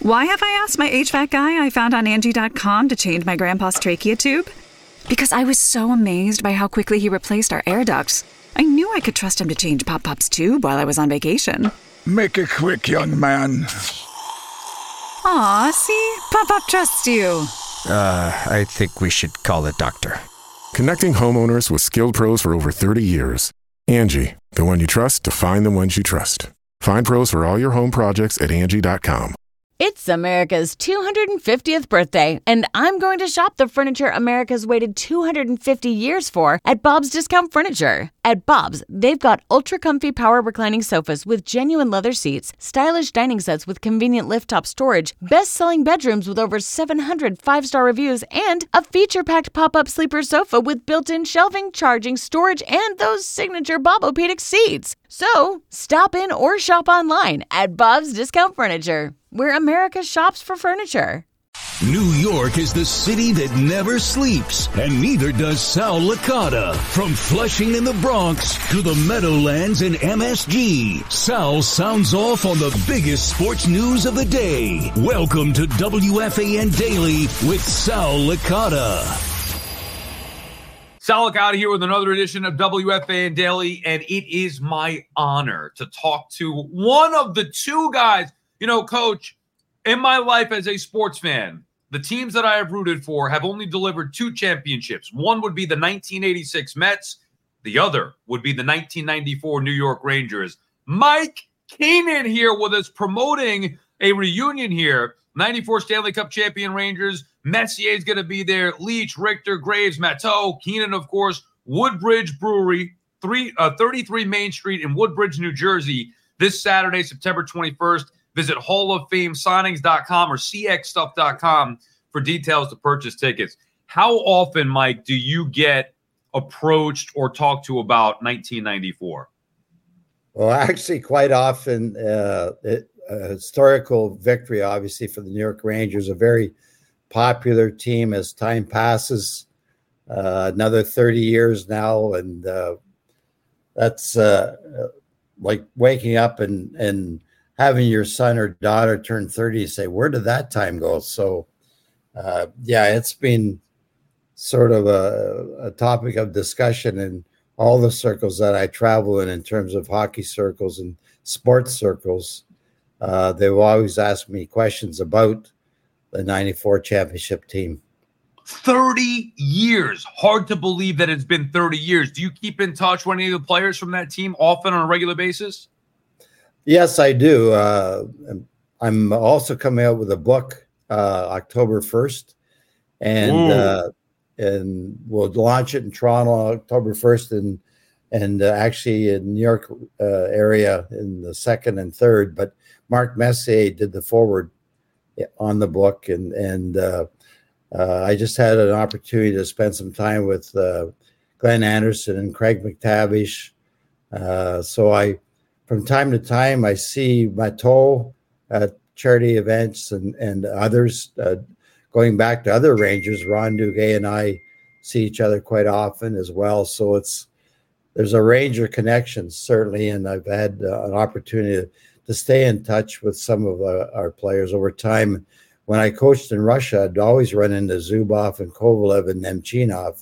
Why have I asked my HVAC guy I found on Angie.com to change my grandpa's trachea tube? Because I was so amazed by how quickly he replaced our air ducts. I knew I could trust him to change Pop-Pop's tube while I was on vacation. Make it quick, young man. Aw, see? Pop-Pop trusts you. I think we should call a doctor. Connecting homeowners with skilled pros for over 30 years. Angie, the one you trust to find the ones you trust. Find pros for all your home projects at Angie.com. It's America's 250th birthday, and I'm going to shop the furniture America's waited 250 years for at Bob's Discount Furniture. At Bob's, they've got ultra-comfy power reclining sofas with genuine leather seats, stylish dining sets with convenient lift-top storage, best-selling bedrooms with over 700 five-star reviews, and a feature-packed pop-up sleeper sofa with built-in shelving, charging, storage, and those signature Bob-O-Pedic seats. So, stop in or shop online at Bob's Discount Furniture, where America shops for furniture. New York is the city that never sleeps, and neither does Sal Licata. From Flushing in the Bronx to the Meadowlands in MSG, Sal sounds off on the biggest sports news of the day. Welcome to WFAN Daily with Sal Licata. Sal Licata here with another edition of WFAN Daily, and it is my honor to talk to one of the two guys. You know, Coach, in my life as a sports fan, the teams that I have rooted for have only delivered 2 championships. One would be the 1986 Mets. The other would be the 1994 New York Rangers. Mike Keenan here with us promoting a reunion here. 94 Stanley Cup champion Rangers. Messier is going to be there. Leach, Richter, Graves, Matteau, Keenan, of course. Woodbridge Brewery, 33 Main Street in Woodbridge, New Jersey, this Saturday, September 21st. Visit halloffamesignings.com or cxstuff.com for details to purchase tickets. How often, Mike, do you get approached or talked to about 1994? Well, actually, quite often, a historical victory, obviously, for the New York Rangers, a very popular team as time passes, another 30 years now. And that's like waking up and having your son or daughter turn 30, you say, where did that time go? So, it's been sort of a topic of discussion in all the circles that I travel in terms of hockey circles and sports circles. They've always asked me questions about the 94 championship team. 30 years. Hard to believe that it's been 30 years. Do you keep in touch with any of the players from that team often on a regular basis? Yes, I do. I'm also coming out with a book October 1st, and we'll launch it in Toronto October 1st, and actually in New York area in the 2nd and 3rd. But Mark Messier did the foreword on the book, and I just had an opportunity to spend some time with Glenn Anderson and Craig McTavish. From time to time, I see Matteau at charity events and others. Going back to other Rangers, Ron Duguay and I see each other quite often as well. So there's a Ranger connection, certainly, and I've had an opportunity to stay in touch with some of our players over time. When I coached in Russia, I'd always run into Zubov and Kovalev and Nemchinov.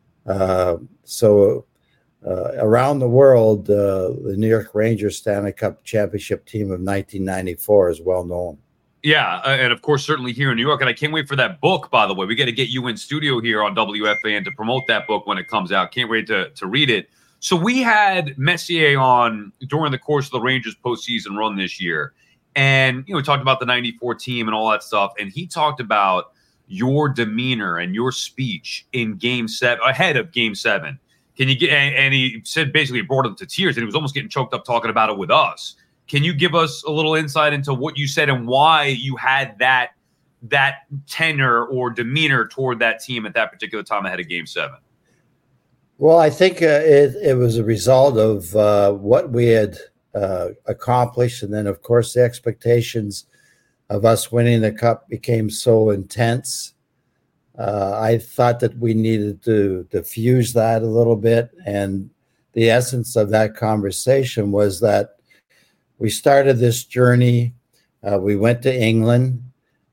Around the world, the New York Rangers Stanley Cup championship team of 1994 is well known. Yeah, and of course, certainly here in New York. And I can't wait for that book, by the way. We got to get you in studio here on WFAN to promote that book when it comes out. Can't wait to read it. So we had Messier on during the course of the Rangers postseason run this year. And, we talked about the 94 team and all that stuff. And he talked about your demeanor and your speech in Game 7, ahead of Game 7. Can you get, and he said basically it brought him to tears, and he was almost getting choked up talking about it with us. Can you give us a little insight into what you said and why you had that tenor or demeanor toward that team at that particular time ahead of Game 7? Well, I think it was a result of what we had accomplished, and then, of course, the expectations of us winning the Cup became so intense. I thought that we needed to diffuse that a little bit, and the essence of that conversation was that we started this journey. We went to England.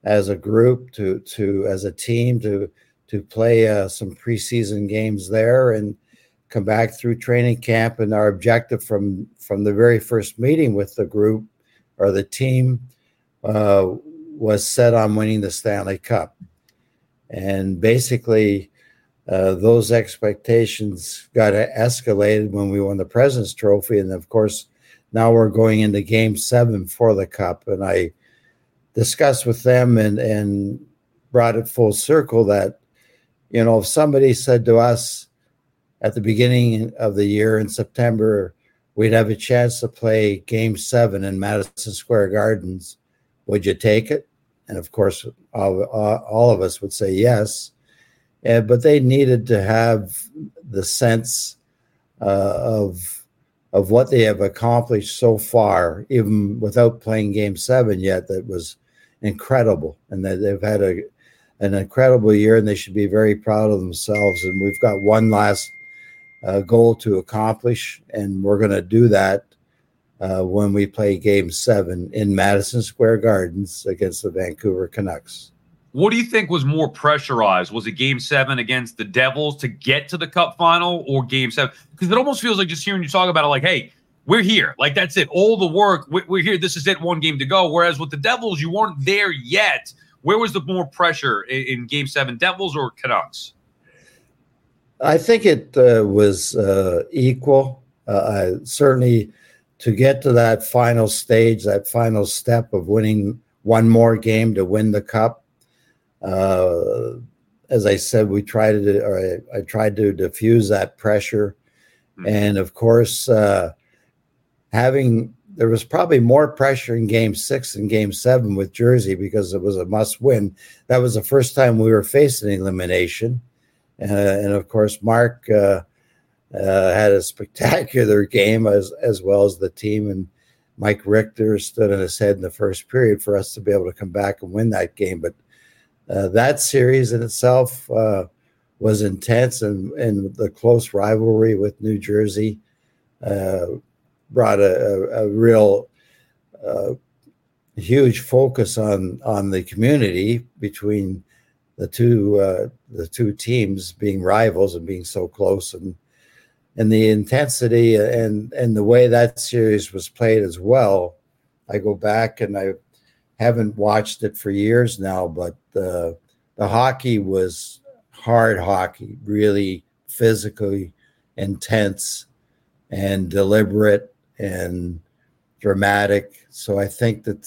as a group, to as a team, to play some preseason games there and come back through training camp. And our objective from the very first meeting with the group or the team was set on winning the Stanley Cup. And basically, those expectations got escalated when we won the President's Trophy. And of course, now we're going into Game 7 for the Cup. And I discussed with them and brought it full circle that, if somebody said to us at the beginning of the year in September, we'd have a chance to play Game 7 in Madison Square Gardens, would you take it? And of course, all of us would say yes. But they needed to have the sense of what they have accomplished so far, even without playing Game 7 yet. That was incredible, and that they've had an incredible year, and they should be very proud of themselves. And we've got one last goal to accomplish, and we're going to do that when we play Game 7 in Madison Square Gardens against the Vancouver Canucks. What do you think was more pressurized? Was it Game 7 against the Devils to get to the Cup final, or Game 7? Because it almost feels like, just hearing you talk about it, like, hey, we're here. Like, that's it. All the work, we're here. This is it. One game to go. Whereas with the Devils, you weren't there yet. Where was the more pressure in Game 7, Devils or Canucks? I think it was equal. Certainly, to get to that final stage, that final step of winning one more game to win the Cup. As I said, I tried to diffuse that pressure. Mm-hmm. And of course, there was probably more pressure in Game 6 and Game 7 with Jersey because it was a must win. That was the first time we were facing elimination. And of course, Mark had a spectacular game as well as the team. And Mike Richter stood on his head in the first period for us to be able to come back and win that game. But that series in itself was intense, and the close rivalry with New Jersey brought a real huge focus on the community between the two teams being rivals and being so close, and the intensity and the way that series was played as well. I go back and I haven't watched it for years now, but the hockey was hard hockey, really physically intense and deliberate and dramatic. So I think that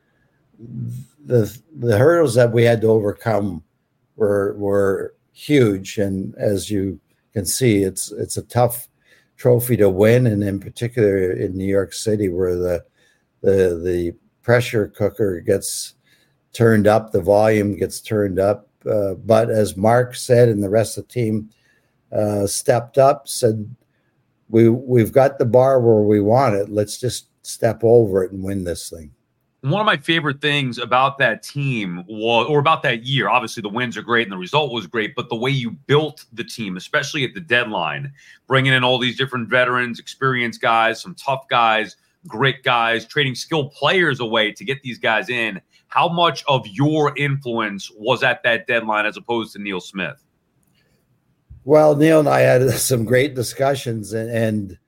the hurdles that we had to overcome were huge. And as you can see, it's a tough trophy to win, and in particular in New York City, where the pressure cooker gets turned up, the volume gets turned up. But as Mark said, and the rest of the team stepped up, said, we've got the bar where we want it. Let's just step over it and win this thing. One of my favorite things about that team or about that year, obviously the wins are great and the result was great, but the way you built the team, especially at the deadline, bringing in all these different veterans, experienced guys, some tough guys, grit guys, trading skilled players away to get these guys in. How much of your influence was at that deadline as opposed to Neil Smith? Well, Neil and I had some great discussions, and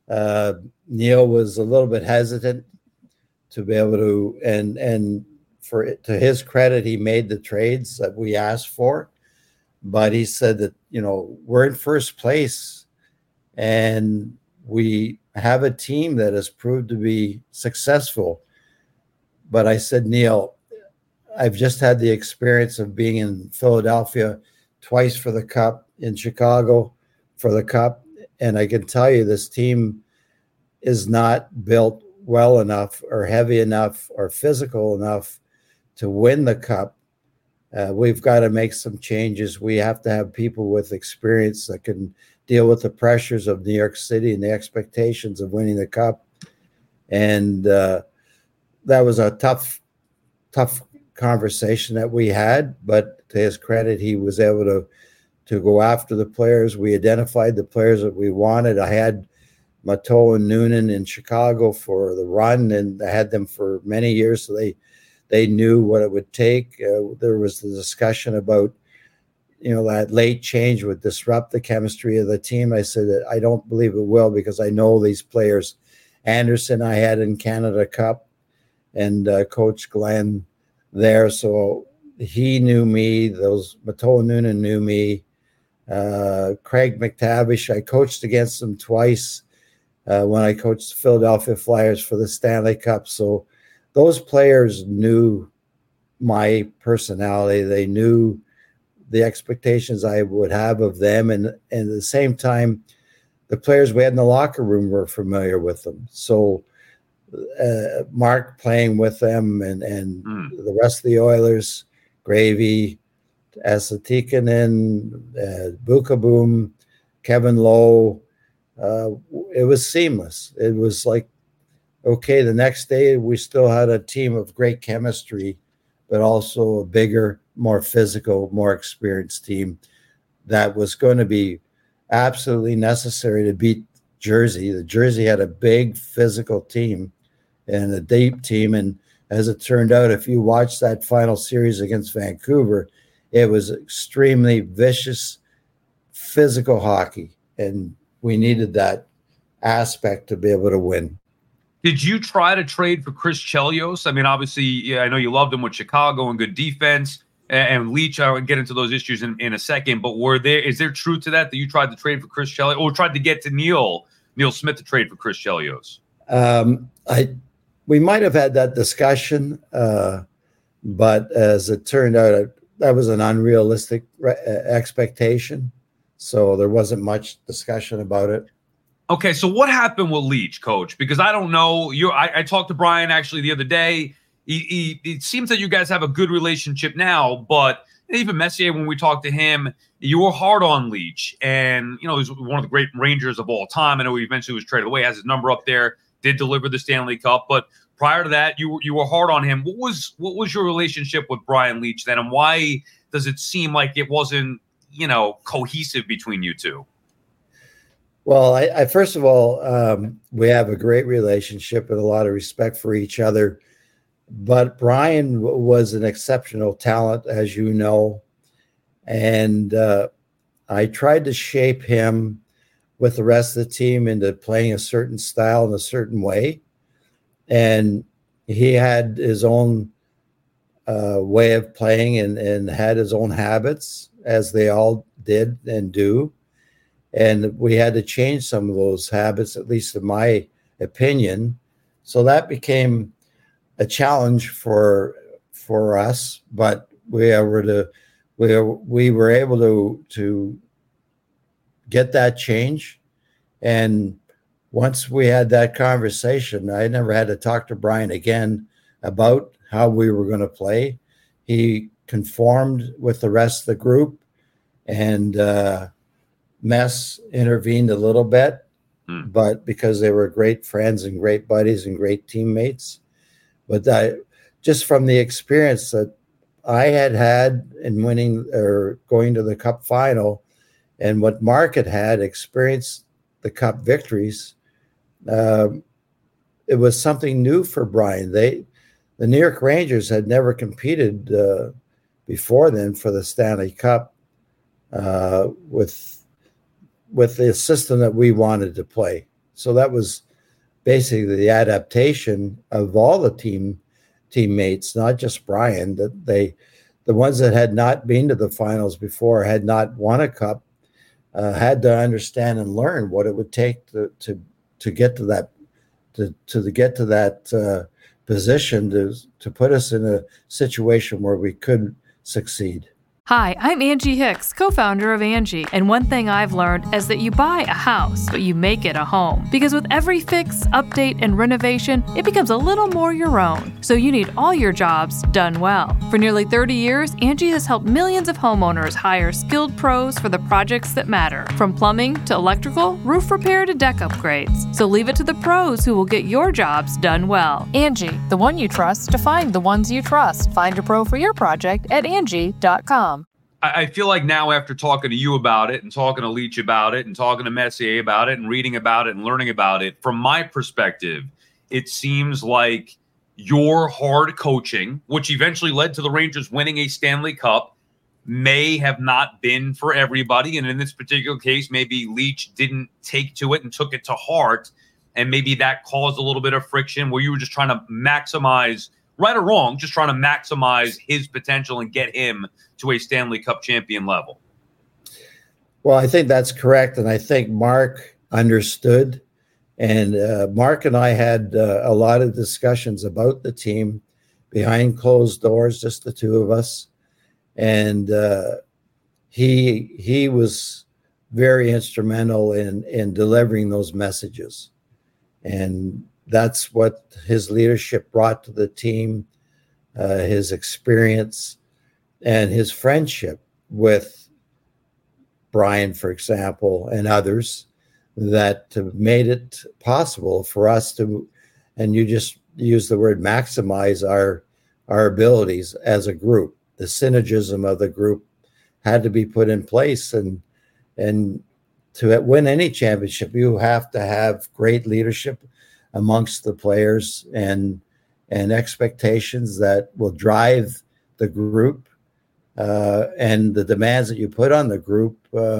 Neil was a little bit hesitant to be able to, and to his credit, he made the trades that we asked for. But he said that, we're in first place and we have a team that has proved to be successful. But I said, Neil, I've just had the experience of being in Philadelphia twice for the Cup, in Chicago for the Cup, and I can tell you this team is not built well enough or heavy enough or physical enough to win the Cup. We've got to make some changes. We have to have people with experience that can deal with the pressures of New York City and the expectations of winning the Cup. And that was a tough conversation that we had, but to his credit, he was able to go after the players. We identified the players that we wanted. I had Matteau and Noonan in Chicago for the run, and I had them for many years. So They knew what it would take. There was the discussion about, that late change would disrupt the chemistry of the team. I said, I don't believe it will, because I know these players. Anderson I had in Canada Cup, and Coach Glenn there. So he knew me. Those Matoa Noonan knew me. Craig McTavish, I coached against him twice when I coached the Philadelphia Flyers for the Stanley Cup. So those players knew my personality. They knew the expectations I would have of them. And at the same time, the players we had in the locker room were familiar with them. So Mark playing with them and the rest of the Oilers, Gravy, Asatikanen, Bukaboom, Kevin Lowe, it was seamless. It was like, okay, the next day we still had a team of great chemistry, but also a bigger, more physical, more experienced team that was going to be absolutely necessary to beat Jersey. The Jersey had a big physical team and a deep team. And as it turned out, if you watch that final series against Vancouver, it was extremely vicious, physical hockey. And we needed that aspect to be able to win. Did you try to trade for Chris Chelios? I mean, obviously, I know you loved him with Chicago and good defense. And Leach, I would get into those issues in a second. But is there truth to that you tried to trade for Chris Chelios, or tried to get to Neil Smith to trade for Chris Chelios? We might have had that discussion, but as it turned out, that was an unrealistic expectation. So there wasn't much discussion about it. Okay, so what happened with Leach, Coach? Because I don't know. I talked to Brian actually the other day. It seems that you guys have a good relationship now, but even Messier, when we talked to him, you were hard on Leach. And, he's one of the great Rangers of all time. I know he eventually was traded away, has his number up there, did deliver the Stanley Cup. But prior to that, you were hard on him. What was your relationship with Brian Leach then? And why does it seem like it wasn't, cohesive between you two? Well, I first of all, we have a great relationship and a lot of respect for each other. But Brian was an exceptional talent, as you know. And I tried to shape him with the rest of the team into playing a certain style in a certain way. And he had his own way of playing and had his own habits, as they all did and do. And we had to change some of those habits, at least in my opinion. So that became a challenge for us, but we were able to get that change. And once we had that conversation, I never had to talk to Brian again about how we were going to play. He conformed with the rest of the group, and Mess intervened a little bit, but because they were great friends and great buddies and great teammates. But just from the experience that I had in winning or going to the Cup final, and what Mark had experienced the Cup victories, it was something new for Brian. The New York Rangers had never competed before then for the Stanley Cup with the system that we wanted to play. So that was basically the adaptation of all the teammates, not just Brian, that the ones that had not been to the finals before, had not won a cup, had to understand and learn what it would take to get to that position to put us in a situation where we could succeed. Hi, I'm Angie Hicks, co-founder of Angie, and one thing I've learned is that you buy a house, but you make it a home. Because with every fix, update, and renovation, it becomes a little more your own. So you need all your jobs done well. For nearly 30 years, Angie has helped millions of homeowners hire skilled pros for the projects that matter, from plumbing to electrical, roof repair to deck upgrades. So leave it to the pros who will get your jobs done well. Angie, the one you trust to find the ones you trust. Find a pro for your project at Angie.com. I feel like now, after talking to you about it and talking to Leach about it and talking to Messier about it and reading about it and learning about it, from my perspective, it seems like your hard coaching, which eventually led to the Rangers winning a Stanley Cup, may have not been for everybody. And in this particular case, maybe Leach didn't take to it and took it to heart. And maybe that caused a little bit of friction where you were just trying to maximize, right or wrong, just trying to maximize his potential and get him to a Stanley Cup champion level. Well, I think that's correct. And I think Mark understood. And Mark and I had a lot of discussions about the team behind closed doors, just the two of us. And he was very instrumental in delivering those messages. And that's what his leadership brought to the team, his experience and his friendship with Brian, for example, and others that made it possible for us to, and you just use the word maximize our abilities as a group. The synergism of the group had to be put in place, and to win any championship, you have to have great leadership amongst the players and expectations that will drive the group and the demands that you put on the group.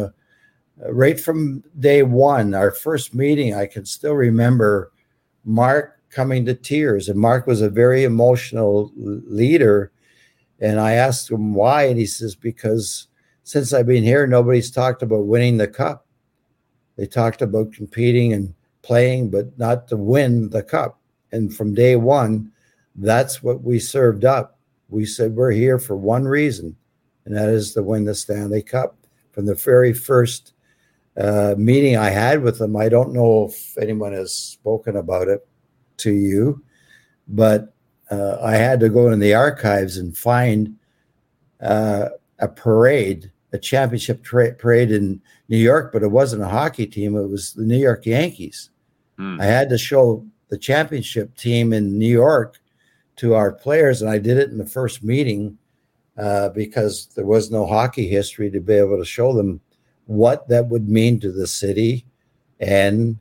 Right from day one, our first meeting, I can still remember Mark coming to tears, and Mark was a very emotional leader. And I asked him why, and he says, because since I've been here, nobody's talked about winning the cup. They talked about competing and playing, but not to win the cup. And from day one, that's what we served up. We said, we're here for one reason, and that is to win the Stanley Cup. From the very first meeting I had with them, I don't know if anyone has spoken about it to you, but I had to go in the archives and find a parade, a championship parade in New York, but it wasn't a hockey team. It was the New York Yankees. I had to show the championship team in New York to our players, and I did it in the first meeting because there was no hockey history to be able to show them what that would mean to the city and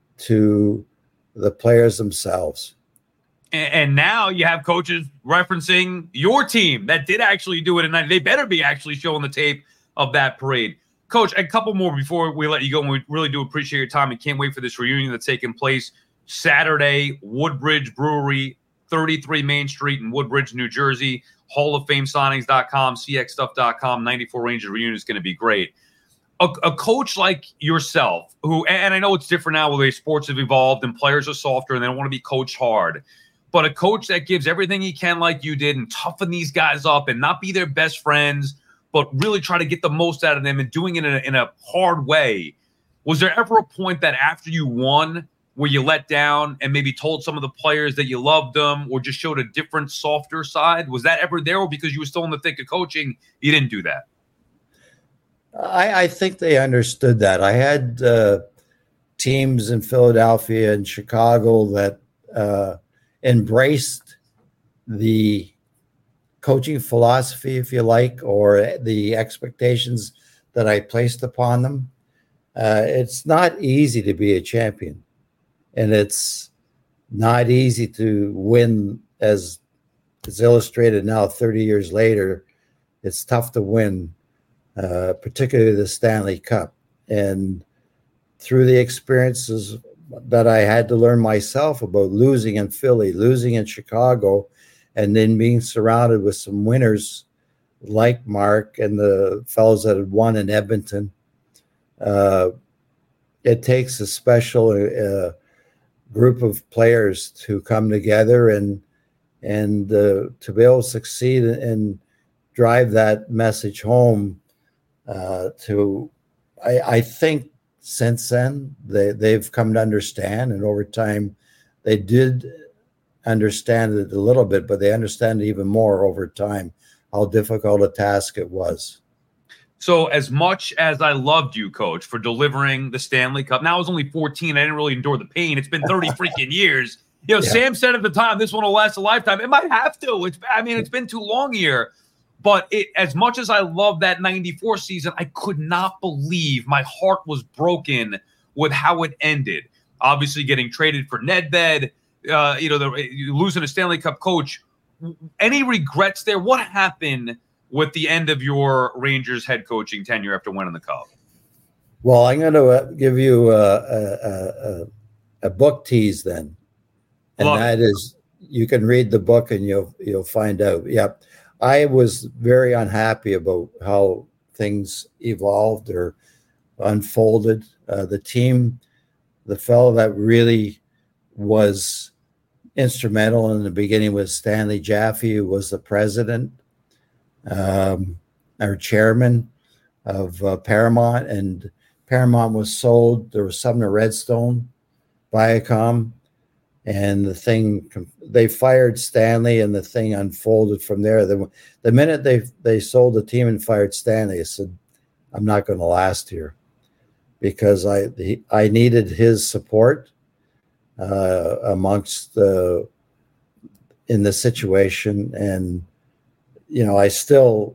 to the players themselves. And now you have coaches referencing your team that did actually do it, and they better be actually showing the tape of that parade. Coach, a couple more before we let you go, and we really do appreciate your time and can't wait for this reunion that's taking place Saturday, Woodbridge Brewery, 33 Main Street in Woodbridge, New Jersey. Hall of Fame signings.com, cxstuff.com, 94 Rangers reunion is going to be great. A coach like yourself, who, and I know it's different now with the way sports have evolved and players are softer and they don't want to be coached hard, but a coach that gives everything he can like you did and toughen these guys up and not be their best friends, but really try to get the most out of them and doing it in a hard way. Was there ever a point that after you won where you let down and maybe told some of the players that you loved them or just showed a different, softer side? Was that ever there, or because you were still in the thick of coaching, you didn't do that? I think they understood that. I had teams in Philadelphia and Chicago that embraced the coaching philosophy, if you like, or the expectations that I placed upon them. It's not easy to be a champion, and it's not easy to win, as is illustrated now 30 years later. It's tough to win, particularly the Stanley Cup. And through the experiences that I had to learn myself about losing in Philly, losing in Chicago, and then being surrounded with some winners like Mark and the fellows that had won in Edmonton, it takes a special group of players to come together and to be able to succeed and drive that message home. I think since then they've come to understand, and over time they did understand it a little bit, but they understand it even more over time how difficult a task it was. So as much as I loved you, Coach, for delivering the Stanley Cup, now I was only 14. I didn't really endure the pain. It's been 30 freaking years. You know, yeah. Sam said at the time, this one will last a lifetime. It might have to. It's been too long here. But as much as I love that 94 season, I could not believe, my heart was broken with how it ended. Obviously getting traded for Nedved, you losing a Stanley Cup coach. Any regrets there? What happened with the end of your Rangers head coaching tenure after winning the Cup? Well, I'm going to give you a book tease then, and that is, you can read the book and you'll find out. Yep, I was very unhappy about how things evolved or unfolded. The team, the fellow that really was instrumental in the beginning was Stanley Jaffe, who was the president, our chairman of Paramount, and Paramount was sold. There was something to Redstone, Viacom, and they fired Stanley, and the thing unfolded from there. The minute they sold the team and fired Stanley, I said, I'm not going to last here, because I needed his support amongst in the situation, and I still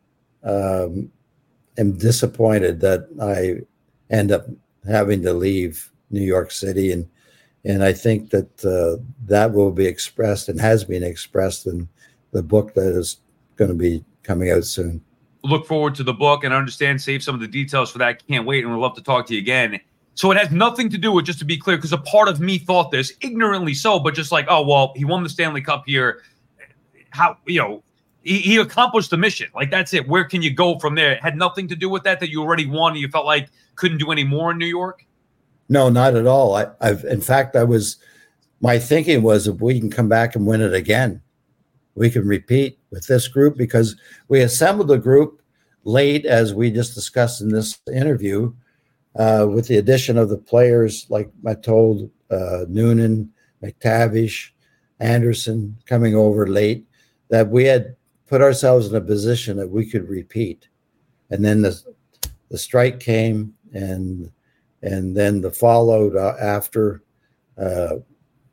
am disappointed that I end up having to leave New York City, and I think that that will be expressed and has been expressed in the book that is going to be coming out soon. Look forward to the book, and understand, save some of the details for that. Can't wait, and we'd love to talk to you again. So it has nothing to do with, just to be clear, because a part of me thought this, ignorantly so, but just like, oh, well, he won the Stanley Cup here. How, he accomplished the mission. Like, that's it. Where can you go from there? It had nothing to do with that you already won and you felt like couldn't do any more in New York? No, not at all. In fact, my thinking was, if we can come back and win it again, we can repeat with this group, because we assembled the group late, as we just discussed in this interview, with the addition of the players like Matold, Noonan, McTavish, Anderson coming over late, that we had put ourselves in a position that we could repeat. And then the strike came, and then the fallout after the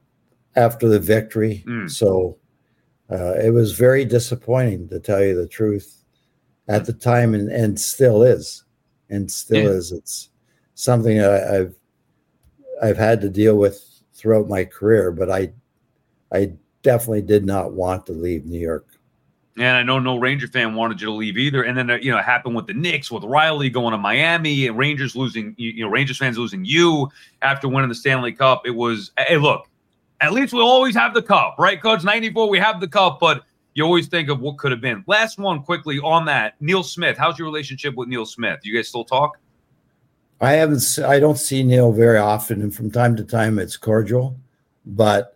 victory. So it was very disappointing, to tell you the truth, at the time, and still is. It's something I've had to deal with throughout my career, but I definitely did not want to leave New York. And I know no Ranger fan wanted you to leave either. And then, it happened with the Knicks, with Riley going to Miami, and Rangers losing, Rangers fans losing you after winning the Stanley Cup. It was, hey, look, at least we'll always have the cup, right, Coach? 94, we have the cup, but you always think of what could have been. Last one quickly on that. Neil Smith, how's your relationship with Neil Smith? You guys still talk? I don't see Neil very often, and from time to time it's cordial, but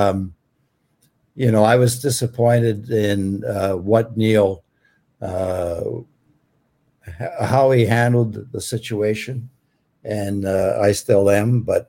I was disappointed in what Neil, how he handled the situation, and I still am, but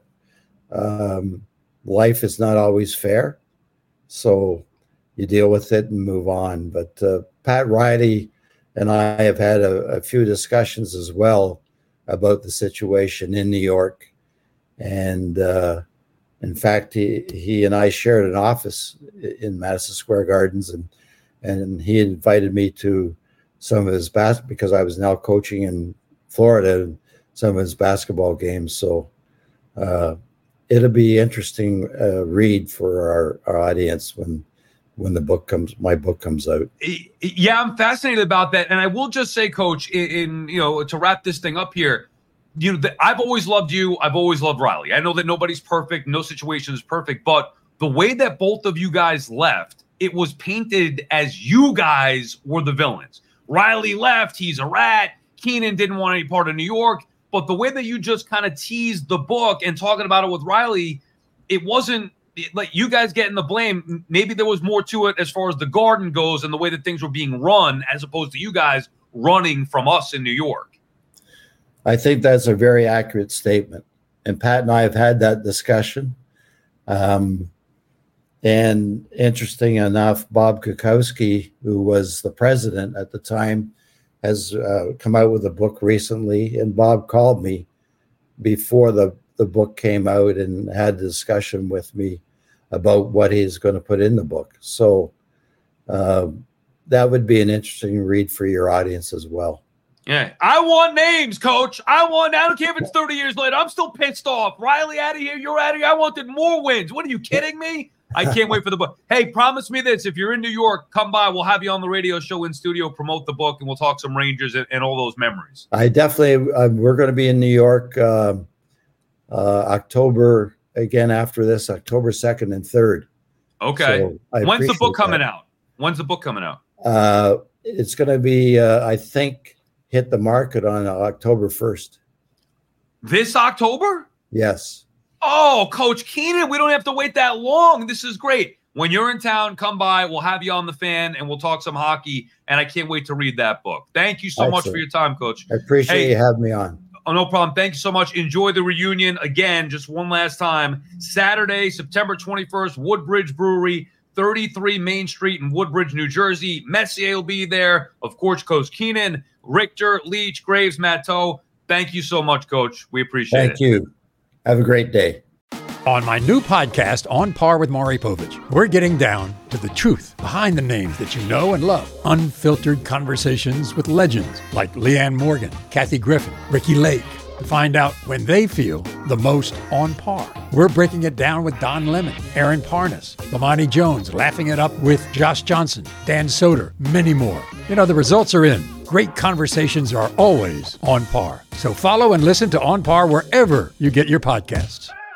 life is not always fair, so you deal with it and move on. But Pat Riley and I have had a few discussions as well about the situation in New York, and in fact, he and I shared an office in Madison Square Gardens, and he invited me to some of his because I was now coaching in Florida, and some of his basketball games. So it'll be interesting read for our audience when my book comes out. Yeah, I'm fascinated about that, and I will just say, Coach, to wrap this thing up here. I've always loved you. I've always loved Riley. I know that nobody's perfect. No situation is perfect. But the way that both of you guys left, it was painted as you guys were the villains. Riley left. He's a rat. Keenan didn't want any part of New York. But the way that you just kind of teased the book and talking about it with Riley, it wasn't like you guys getting the blame. Maybe there was more to it as far as the Garden goes and the way that things were being run, as opposed to you guys running from us in New York. I think that's a very accurate statement. And Pat and I have had that discussion. And interesting enough, Bob Kukowski, who was the president at the time, has come out with a book recently. And Bob called me before the book came out and had a discussion with me about what he's going to put in the book. So that would be an interesting read for your audience as well. Yeah, I want names, Coach. I don't care if it's 30 years later. I'm still pissed off. Riley out of here. You're out of here. I wanted more wins. What are you kidding me? I can't wait for the book. Hey, promise me this. If you're in New York, come by. We'll have you on the radio show in studio, promote the book, and we'll talk some Rangers and all those memories. I definitely, we're going to be in New York October, again, after this, October 2nd and 3rd. Okay. So When's the book coming out? It's going to be, I think, hit the market on October 1st. This October? Yes. Oh, Coach Keenan, we don't have to wait that long. This is great. When you're in town, come by. We'll have you on the Fan, and we'll talk some hockey, and I can't wait to read that book. Thank you so much for your time, Coach. I appreciate you having me on. Oh, no problem. Thank you so much. Enjoy the reunion. Again, just one last time. Saturday, September 21st, Woodbridge Brewery, 33 Main Street in Woodbridge, New Jersey. Messier will be there. Of course, Coach Keenan, Richter, Leach, Graves, Matteau. Thank you so much, Coach. We appreciate it. Thank you. Have a great day. On my new podcast, On Par with Maury Povich, we're getting down to the truth behind the names that you know and love. Unfiltered conversations with legends like Leanne Morgan, Kathy Griffin, Ricky Lake, to find out when they feel the most on par. We're breaking it down with Don Lemon, Aaron Parnas, Lamani Jones, laughing it up with Josh Johnson, Dan Soder, many more. You know, the results are in. Great conversations are always on par. So follow and listen to On Par wherever you get your podcasts.